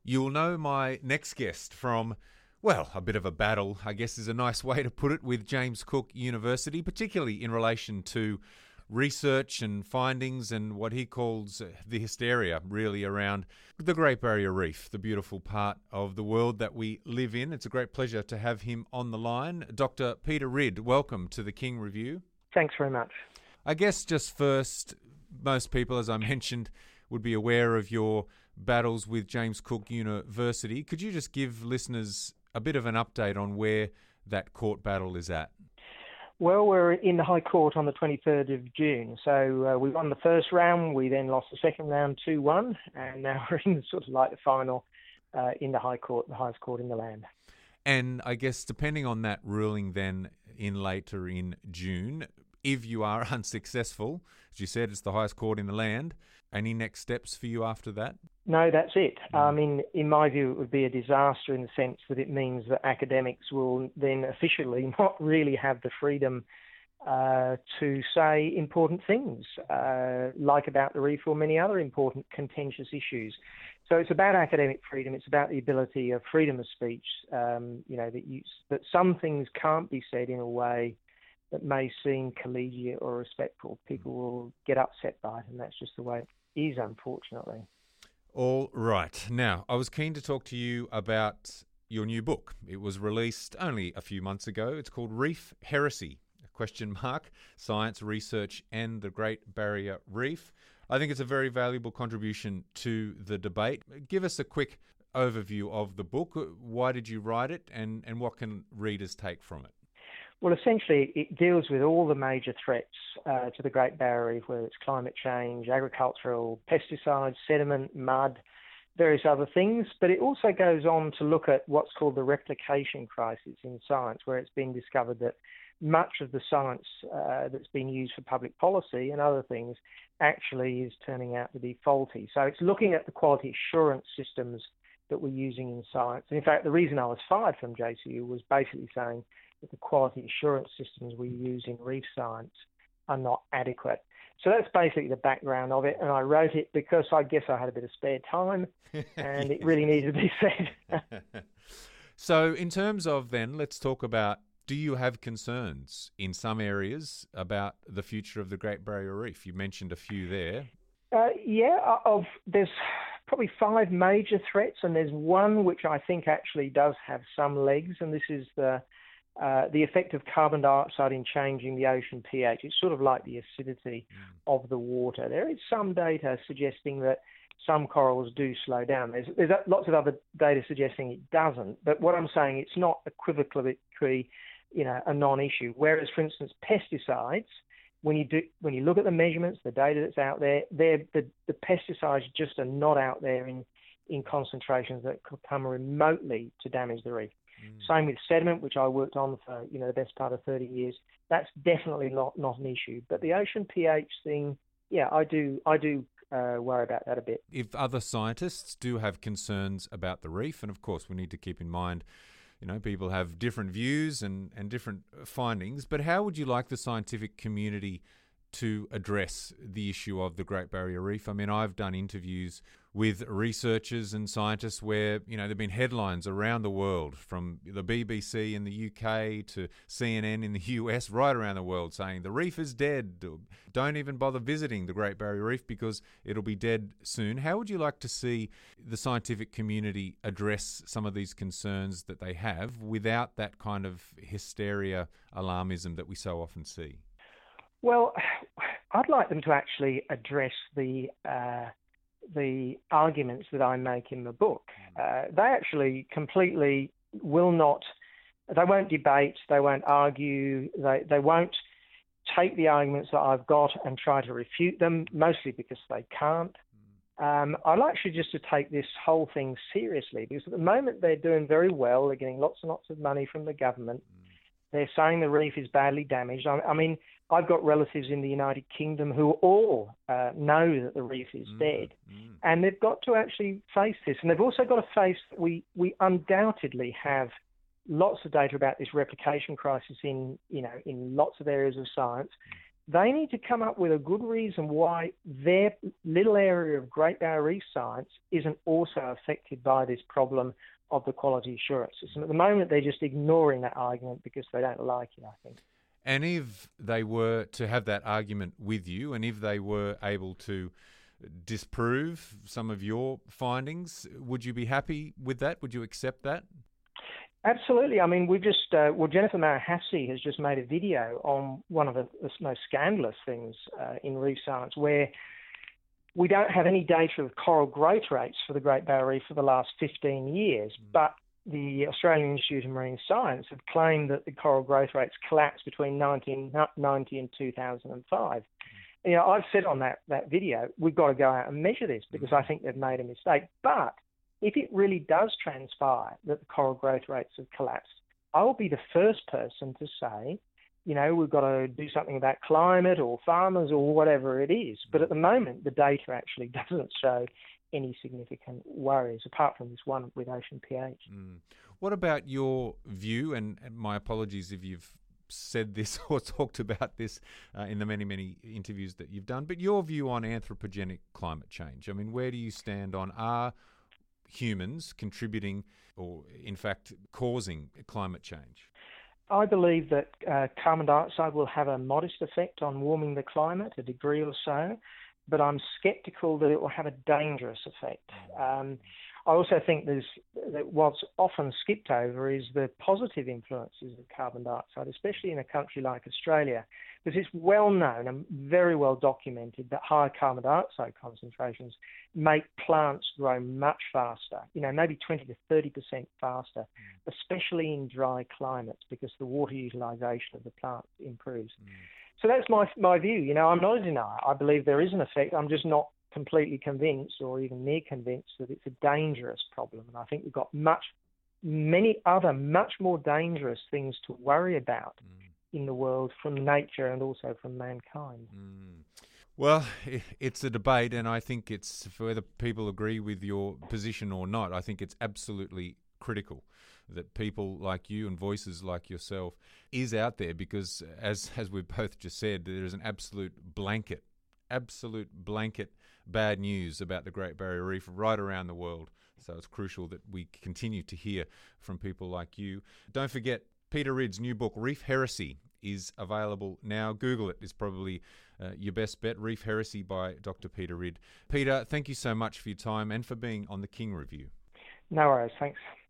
You'll know my next guest from, well, a bit of a battle, I guess is a nice way to put it, with James Cook University, particularly in relation to research and findings and what he calls the hysteria, really, around the Great Barrier Reef, the beautiful part of the world that we live in. It's a great pleasure to have him on the line. Dr. Peter Ridd, welcome to the King Review. Thanks very much. I guess just first, most people, as I mentioned, would be aware of your battles with James Cook University. Could you just give listeners a bit of an update on where that court battle is at? Well, we're in the High Court on the 23rd of June. So we won the first round, we then lost the second round 2-1, and now we're in sort of like the final in the High Court, the highest court in the land. And I guess depending on that ruling then later in June, if you are unsuccessful, as you said, it's the highest court in the land, any next steps for you after that? No, that's it. I mean, in my view, it would be a disaster in the sense that it means that academics will then officially not really have the freedom to say important things, like about the reef or many other important contentious issues. So it's about academic freedom. It's about the ability of freedom of speech, that some things can't be said in a way that may seem collegiate or respectful. People will get upset by it, and that's just the way it is, unfortunately. All right. Now, I was keen to talk to you about your new book. It was released only a few months ago. It's called Reef Heresy, ? Science, Research and the Great Barrier Reef. I think it's a very valuable contribution to the debate. Give us a quick overview of the book. Why did you write it, and what can readers take from it? Well, essentially, it deals with all the major threats to the Great Barrier Reef, whether it's climate change, agricultural, pesticides, sediment, mud, various other things. But it also goes on to look at what's called the replication crisis in science, where it's been discovered that much of the science that's been used for public policy and other things actually is turning out to be faulty. So it's looking at the quality assurance systems that we're using in science. And in fact, the reason I was fired from JCU was basically saying that the quality assurance systems we use in reef science are not adequate. So that's basically the background of it, and I wrote it because I guess I had a bit of spare time and it really needed to be said. So in terms of then, let's talk about, do you have concerns in some areas about the future of the Great Barrier Reef? You mentioned a few there. There's probably 5 major threats, and there's one which I think actually does have some legs, and this is the effect of carbon dioxide in changing the ocean pH. It's sort of like the acidity of the water. There is some data suggesting that some corals do slow down. There's lots of other data suggesting it doesn't. But what I'm saying, it's not equivocally, a non-issue. Whereas, for instance, pesticides, when you look at the measurements, the data that's out there, the pesticides just are not out there in concentrations that could come remotely to damage the reef. Same with sediment, which I worked on for the best part of 30 years. That's definitely not an issue. But the ocean pH thing, I do worry about that a bit. If other scientists do have concerns about the reef, and of course we need to keep in mind, people have different views and different findings, but how would you like the scientific community to address the issue of the Great Barrier Reef? I mean, I've done interviews with researchers and scientists where, there've been headlines around the world, from the BBC in the UK to CNN in the US, right around the world, saying the reef is dead. Don't even bother visiting the Great Barrier Reef because it'll be dead soon. How would you like to see the scientific community address some of these concerns that they have without that kind of hysteria, alarmism that we so often see? Well, I'd like them to actually address the arguments that I make in the book. They actually completely will not, they won't debate, they won't argue, they won't take the arguments that I've got and try to refute them, mostly because they can't. I'd like you just to take this whole thing seriously, because at the moment they're doing very well. They're getting lots and lots of money from the government. They're saying the reef is badly damaged. I mean, I've got relatives in the United Kingdom who all know that the reef is dead, and they've got to actually face this. And they've also got to face that we undoubtedly have lots of data about this replication crisis in lots of areas of science. they need to come up with a good reason why their little area of Great Barrier Reef science isn't also affected by this problem of the quality assurance system. At the moment, they're just ignoring that argument because they don't like it, I think. And if they were to have that argument with you, and if they were able to disprove some of your findings, would you be happy with that? Would you accept that? Absolutely. I mean, we've just, Jennifer Marahasi has just made a video on one of the most scandalous things in reef science, where we don't have any data of coral growth rates for the Great Barrier Reef for the last 15 years, but the Australian Institute of Marine Science have claimed that the coral growth rates collapsed between 1990 and 2005. You know, I've said on that video, we've got to go out and measure this because I think they've made a mistake. But if it really does transpire that the coral growth rates have collapsed, I will be the first person to say, you know, we've got to do something about climate or farmers or whatever it is. But at the moment, the data actually doesn't show any significant worries, apart from this one with ocean pH. What about your view, and my apologies if you've said this or talked about this in the many, many interviews that you've done, but your view on anthropogenic climate change? I mean, where do you stand on, are humans contributing or, in fact, causing climate change? I believe that carbon dioxide will have a modest effect on warming the climate, a degree or so, but I'm sceptical that it will have a dangerous effect. I also think that what's often skipped over is the positive influences of carbon dioxide, especially in a country like Australia, because it's well known and very well documented that higher carbon dioxide concentrations make plants grow much faster, you know, maybe 20 to 30% faster, especially in dry climates, because the water utilisation of the plant improves. So that's my view. You know, I'm not a denier. I believe there is an effect. I'm just not completely convinced or even near convinced that it's a dangerous problem. And I think we've got many other much more dangerous things to worry about in the world from nature and also from mankind. Well, it's a debate, and I think it's, whether people agree with your position or not, I think it's absolutely critical that people like you and voices like yourself is out there, because as we've both just said, there is an absolute blanket bad news about the Great Barrier Reef right around the world. So it's crucial that we continue to hear from people like you. Don't forget, Peter Ridd's new book, Reef Heresy, is available now. Google it. It's probably your best bet. Reef Heresy by Dr. Peter Ridd. Peter, thank you so much for your time and for being on the King Review. No worries. Thanks.